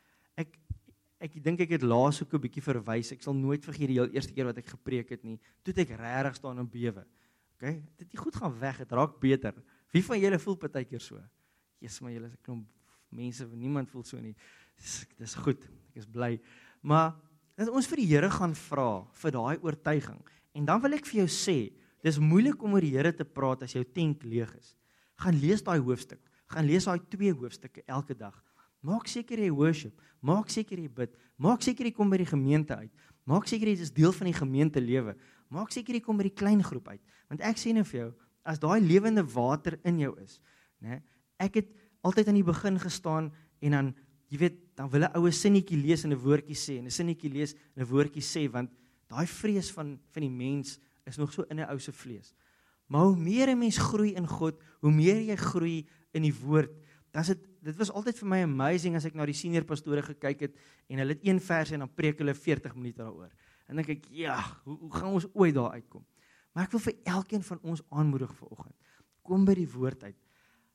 Ek dink ek het laas ook 'n bietjie verwys, ek sal nooit vergeet die heel eerste keer wat ek gepreek het nie, toe het ek regtig staan en bewe. Okay? Dit het goed gaan weg, het raak beter. Wie van julle voel partykeer so? Jesus, maar julle is 'n klomp mense, niemand voel so nie. Dis goed, ek is bly. Maar dat ons vir die Here gaan vra vir daai oortuiging. En dan wil ek vir jou sê, dis moeilik om oor die Here te praat as jou tank leeg is. Gaan lees daai hoofstuk, gaan lees daai 2 hoofstukke elke dag. Maak seker jy worship, maak seker jy bid, maak seker jy kom by die gemeente uit, maak seker jy is deel van die gemeentelewe, maak seker jy kom by die klein groep uit. Want ek sê nou vir jou, as daai lewende water in jou is, né? Ek het altyd aan die begin gestaan en dan, jy weet, dan wil 'n oue sinnetjie lees en 'n woordjie sê en 'n sinnetjie lees en 'n woordjie sê, want daai vrees van die mens is nog so in 'n ou se vlees. Maar hoe meer 'n mens groei in God, hoe meer jy groei in die woord, dit was altyd vir my amazing as ek na die senior pastore gekyk het en hulle het 1 vers en dan preek hulle 40 minute daaroor. En dan dink ek, ja, hoe gaan ons ooit daar uitkom? Maar ek wil vir elkeen van ons aanmoedig vanoggend. Kom by die woord uit.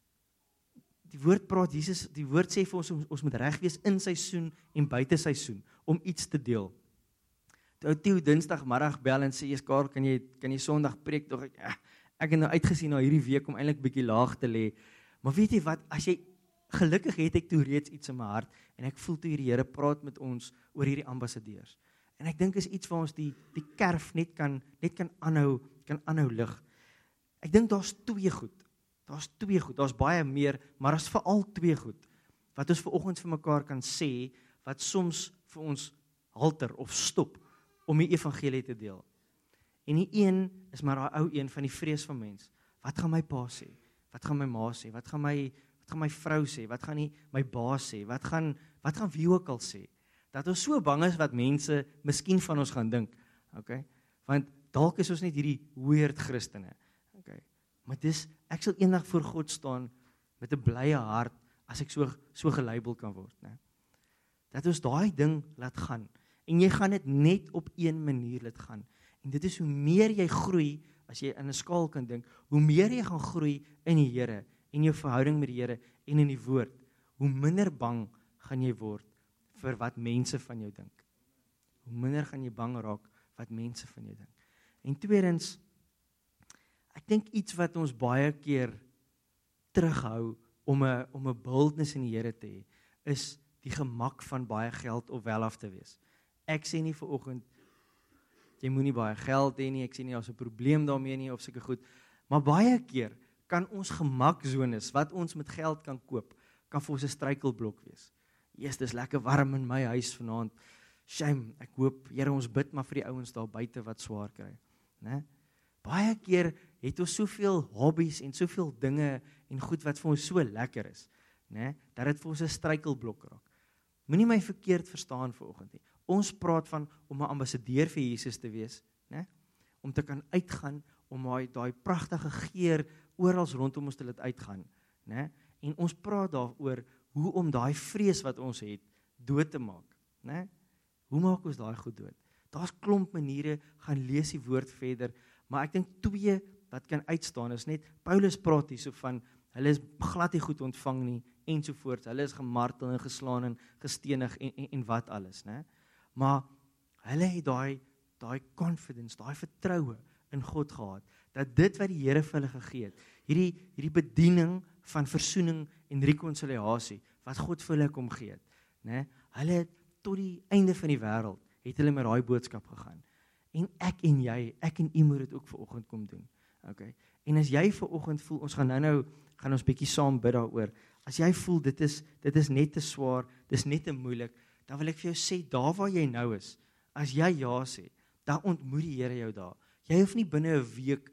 Die woord praat, Jesus, die woord sê vir ons moet reg wees in seisoen en buite seisoen, om iets te deel. Toe Theo Dinsdagmiddag bel en sê, Karl, kan jy Sondag preek? Ek het nou uitgesien na hierdie week om eintlik bietjie laag te lê. Maar weet jy wat, as jy gelukkig het ek toe reeds iets in my hart, en ek voel toe die Here praat met ons oor hierdie ambassadeurs. En ek dink is iets waar ons die kerf net kan aanhou lig. Ek dink daar's twee goed, daar's baie meer, maar daar's veral twee goed, wat ons vanoggend vir mekaar kan sê, wat soms vir ons halter of stop, om die evangelie te deel. En die een is maar daai ou een van die vrees van mens. Wat gaan my pa sê? Wat gaan my ma sê? Wat gaan my vrou sê? Wat gaan my baas sê? Wat gaan wie ook al sê? Dat ons so bang is wat mense miskien van ons gaan dink. Okay? Want dalk is ons net hierdie weird Christene. Okay? Maar ek sal eendag voor God staan met 'n blye hart as ek so gelabel kan word, né? Dat ons daai ding laat gaan. En jy gaan dit net op een manier laat gaan. En dit is hoe meer jy groei, as jy in 'n skaal kan dink, hoe meer jy gaan groei in die Here, en jou verhouding met die Here, en in die woord, hoe minder bang gaan jy word vir wat mense van jou dink. Hoe minder gaan jy bang raak wat mense van jou dink. En tweedens, ek dink iets wat ons baie keer terughou om 'n boldness in die Here te hê, is die gemak van baie geld of welaf te wees. Ek sê nie vanoggend, jy moenie baie geld hê nie, ek sê nie daar's 'n probleem daarmee nie of sulke goed, maar baie keer kan ons gemaksones wat ons met geld kan koop, kan vir ons 'n struikelblok wees. Yes, dis lekker warm in my huis vanaand. Shame, ek hoop, Here, ons bid maar vir die ouens daar buite wat swaar kry, né? Baie keer het ons soveel hobbies en soveel dinge en goed wat vir ons so lekker is, né? Dat dit vir ons 'n struikelblok raak. Moenie my verkeerd verstaan vanoggend nie. Ons praat van om 'n ambassadeur vir Jesus te wees, né? Om te kan uitgaan, om daai pragtige geur oral rondom ons te laat uitgaan, né? En ons praat daaroor hoe om daai vrees wat ons het dood te maak, né? Hoe maak ons daai goed dood? Daar's klomp maniere, gaan lees die woord verder, maar ek dink twee wat kan uitstaan is net, Paulus praat hierso van, hulle is glad nie goed ontvang nie, ensovoorts, hulle is gemartel en geslaan en gestenig en wat alles, né? Maar hulle het daai confidence, daai vertroue in God gehad, dat dit wat die Here vir hulle gegee het, hierdie bediening van versoening en rekonsiliasie, wat God vir hulle kom gee het, né? Hulle het tot die einde van die wêreld, het hulle met daai boodskap gegaan. En ek en u moet dit ook vanoggend kom doen. Okay? En as jy vanoggend voel, ons gaan ons bietjie saam bid daaroor. As jy voel dit is net te swaar, dis net te moeilik, dan wil ek vir jou sê, daar waar jy nou is, as jy ja sê, dan ontmoet die Here jou daar. Jy hoef nie binne 'n week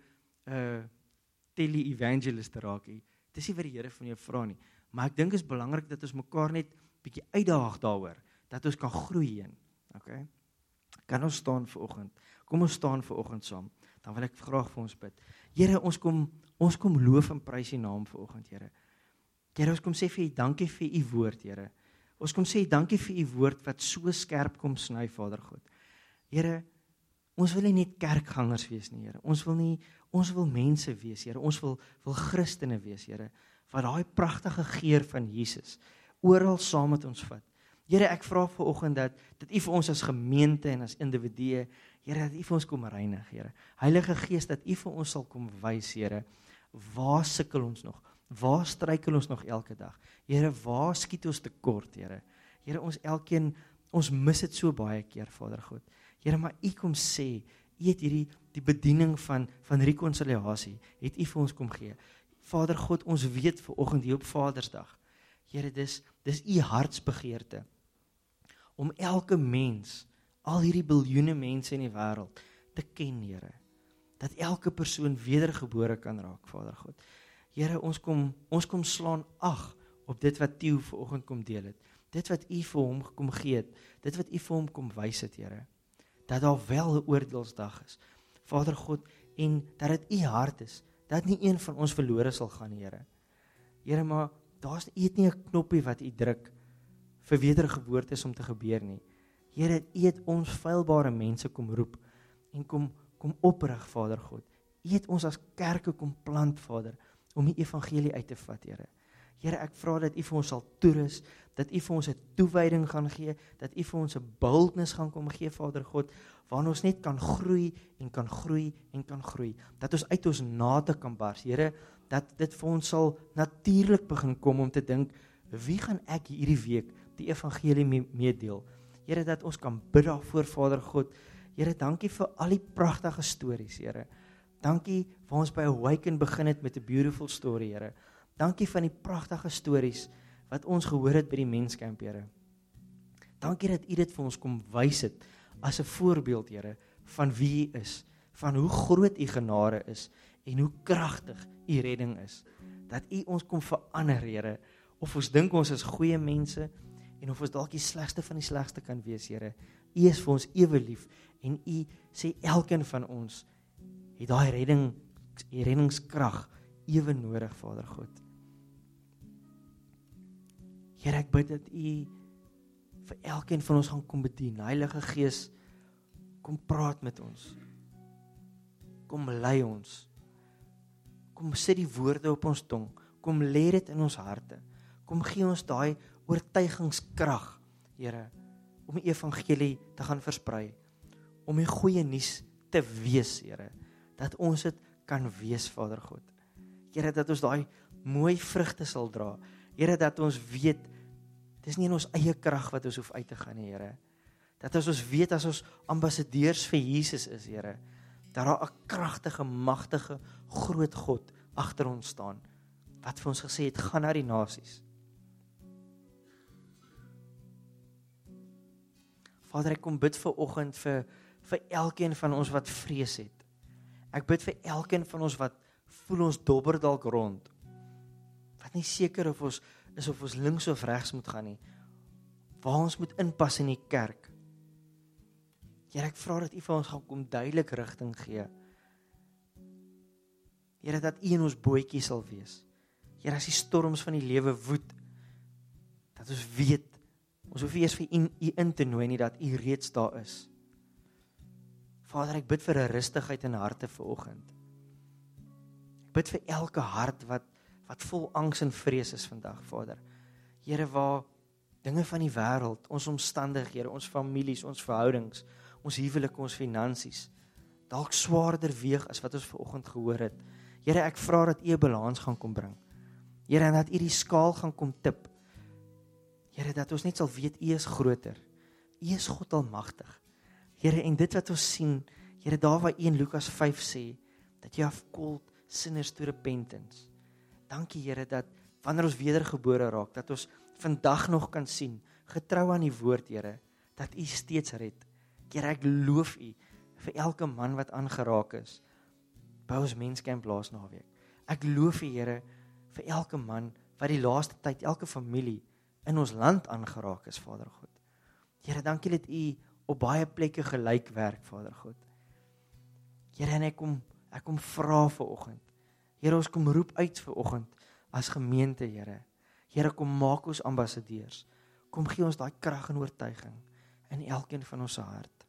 tele-evangelist te raak nie. Dis nie wat die Here van jou vra nie. Maar ek dink is belangrik dat ons mekaar net bietjie uitdaag daaroor, dat ons kan groei heen. Okay? Kan ons staan vanoggend? Kom ons staan vanoggend saam. Dan wil ek graag vir ons bid. Here, ons kom loof en prys U naam vanoggend, Here. Here, ons kom sê vir U dankie vir U woord, Here. Ons kom sê dankie vir U woord wat so skerp kom sny, Vader God. Here, ons wil nie net kerkgangers wees nie, Here. Ons wil mense wees, Here. Ons wil Christene wees, Here, wat daai pragtige geur van Jesus oral saam met ons vat. Here, ek vra vanoggend dat U vir ons as gemeente en as individue, Here, dat U vir ons kom reinig, Here. Heilige Gees, dat U vir ons sal kom wys, Here, waar sukkel ons nog? Waar struikel ons nog elke dag? Here, waar skiet ons tekort, Here? Here, ons elkeen, ons mis dit so baie keer, Vader God. Here, maar U kom sê, U het die bediening van rekonsiliasie, het U vir ons kom gee. Vader God, ons weet vanoggend hier op Vadersdag, Here, dis U hartsbegeerte, om elke mens, al hierdie biljoene mense in die wêreld, te ken, Here. Dat elke persoon wedergebore kan raak, Vader God. Here, ons kom slaan ag op dit wat Theo vanoggend kom deel het. Dit wat U vir hom kom gee het. Dit wat U vir hom kom wys het, Here. Dat daar wel 'n oordeelsdag is. Vader God, en dat dit U hart is, dat nie een van ons verlore sal gaan, Here. Here, maar U het nie 'n knoppie wat U druk vir wedergeboorte is om te gebeur nie. Here, U het ons feilbare mense kom roep en kom oprig, Vader God. U het ons as kerke kom plant, Vader, om die evangelie uit te vat, Here. Here, ek vra dat U vir ons sal toerus, dat U vir ons 'n toewyding gaan gee, dat U vir ons 'n boldness gaan kom gee, Vader God, waarin ons net kan groei en kan groei en kan groei. Dat ons uit ons nate kan bars, Here, dat dit vir ons sal natuurlik begin kom om te dink, wie gaan ek hierdie week die evangelie meedeel? Here, dat ons kan bid daarvoor, Vader God. Here, dankie vir al die pragtige stories, Here. Dankie waar ons by Awaken begin het met 'n beautiful story, Here. Dankie van die pragtige stories wat ons gehoor het by die Menskamp, Here. Dankie dat U dit vir ons kom wys het as 'n voorbeeld, Here, van wie U is, van hoe groot U genade is en hoe kragtig U redding is. Dat U ons kom verander, Here, of ons dink ons is goeie mense en of ons dalk die slegste van die slegste kan wees, Here. U is vir ons ewe lief en U sê elkeen van ons het daai reddingskrag ewe nodig, Vader God. Here, ek bid dat U vir elkeen van ons gaan kom bedien. Heilige Gees, kom praat met ons. Kom lei ons. Kom sit die woorde op ons tong. Kom lê dit in ons harte. Kom gee ons daai oortuigingskrag, Here, om die evangelie te gaan versprei. Om die goeie nuus te wees, Here. Dat ons dit kan wees, Vader God. Here, dat ons daai mooi vrugte sal dra. Here, dat ons weet, dis nie in ons eie krag wat ons hoef uit te gaan nie, Here. Dat ons weet as ons ambassadeurs vir Jesus is, Here, dat daar 'n kragtige, magtige, groot God agter ons staan, wat vir ons gesê het, gaan na die nasies. Vader, ek kom bid vir oggend vir elkeen van ons wat vrees het. Ek bid vir elkeen van ons wat voel ons dobber dalk rond. Wat nie seker of ons links of regs moet gaan nie. Waar ons moet inpas in die kerk. Here, ek vra dat U vir ons gaan kom duidelik rigting gee. Here, dat U in ons bootjie sal wees. Here, as die storms van die lewe woed, dat ons weet, ons hoef nie eers vir U in te nooi nie, dat U reeds daar is. Vader, ek bid vir 'n rustigheid in harte vanoggend. Ek bid vir elke hart wat vol angs en vrees is vandag, Vader. Here, waar dinge van die wêreld, ons omstandighede, ons families, ons verhoudings, ons huwelike, ons finansies, dalk swaarder weeg as wat ons vanoggend gehoor het. Here, ek vra dat U 'n balans gaan kom bring. Here, en dat U die skaal gaan kom tip. Here, dat ons net sal weet U is groter. U is God almagtig. Here, en dit wat ons sien, Here, daar waar U in Lukas 5 sê, dat You have called sinners to repentance. Dankie, Here, dat wanneer ons wedergebore raak, dat ons vandag nog kan sien, getrou aan die woord, Here, dat U steeds red. Here, ek loof U vir elke man wat aangeraak is by ons Menskamp laas naweek. Ek loof U, Here, vir elke man wat die laaste tyd, elke familie in ons land aangeraak is, Vader God. Here, dankie dat U op baie plekke gelyk werk, Vader God. Here, en ek kom vra vanoggend. Here, ons kom roep uit vanoggend as gemeente, Here. Here, kom maak ons ambassadeurs. Kom gee ons daai krag en oortuiging in elkeen van ons hart.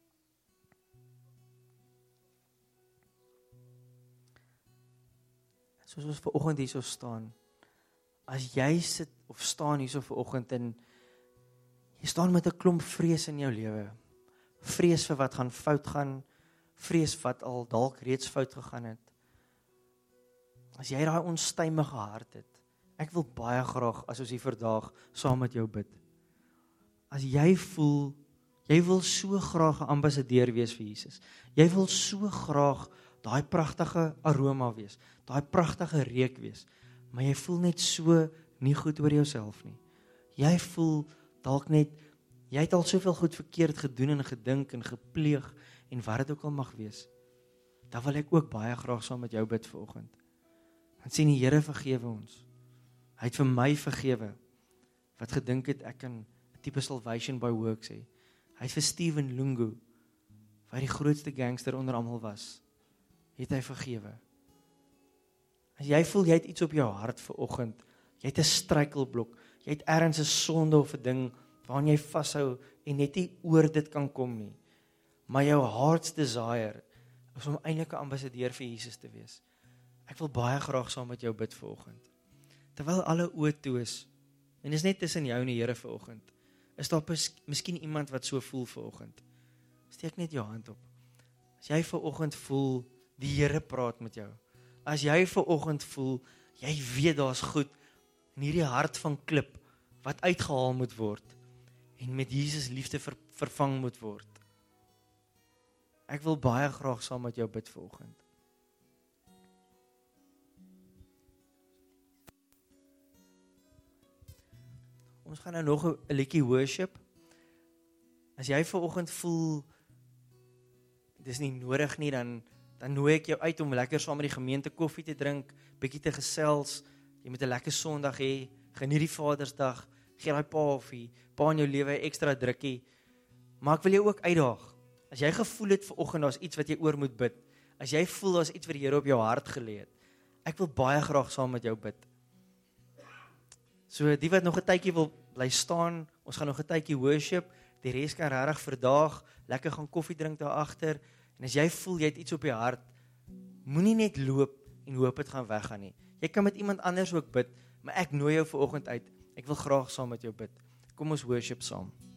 Soos ons vanoggend hierso staan, as jy sit of staan hierso vanoggend en jy staan met 'n klomp vrees in jou lewe. Vrees vir wat gaan fout gaan, vrees wat al dalk reeds fout gegaan het. As jy daai onstuimige hart het, ek wil baie graag as ons hier vandag saam met jou bid. As jy voel, jy wil so graag 'n ambassadeur wees vir Jesus. Jy wil so graag daai pragtige aroma wees, daai pragtige reuk wees, maar jy voel net so nie goed oor jouself nie. Jy voel dalk net, jy het al soveel goed verkeerd gedoen en gedink en gepleeg en wat dit ook al mag wees. Dan wil ek ook baie graag saam met jou bid vanoggend. En sê die Here vergewe ons. Hy het vir my vergewe wat gedink het ek kan 'n tipe salvation by works hê. Hy het vir Steven Lungu, wat die grootste gangster onder almal was, het hy vergewe. As jy voel jy het iets op jou hart vanoggend, jy het 'n struikelblok, jy het ergens 'n sonde of 'n ding waaraan jy vashou en net nie oor dit kan kom nie. Maar jou heart's desire is om eintlik 'n ambassadeur vir Jesus te wees. Ek wil baie graag saam met jou bid vanoggend. Terwyl alle oë toe is, en dis net tussen jou en die Here vanoggend, is daar miskien iemand wat so voel vanoggend. Steek net jou hand op. As jy vanoggend voel, die Here praat met jou. As jy vanoggend voel, jy weet daar's goed, En hierdie hart van klip wat uitgehaal moet word en met Jesus liefde vervang moet word. Ek wil baie graag saam met jou bid vanoggend. Ons gaan nou nog 'n liedjie worship. As jy vanoggend voel dis nie nodig nie, dan nooi ek jou uit om lekker saam met die gemeente koffie te drink, bietjie te gesels. Jy moet 'n lekker Sondag hê. Geniet die Vadersdag. Gee daai pa in jou lewe 'n ekstra drukkie. Maar ek wil jou ook uitdaag. As jy gevoel het vanoggend daar's iets wat jy oor moet bid. As jy voel daar's iets wat die Here op jou hart gelê het. Ek wil baie graag saam met jou bid. So die wat nog 'n tydjie wil bly staan, ons gaan nog 'n tydjie worship. Die res kan regtig vandag lekker gaan koffie drink daar agter. En as jy voel jy het iets op jou hart, moenie net loop en hoop dit gaan weggaan nie. Jy kan met iemand anders ook bid, maar ek nooi jou vanoggend uit. Ek wil graag saam met jou bid. Kom ons worship saam.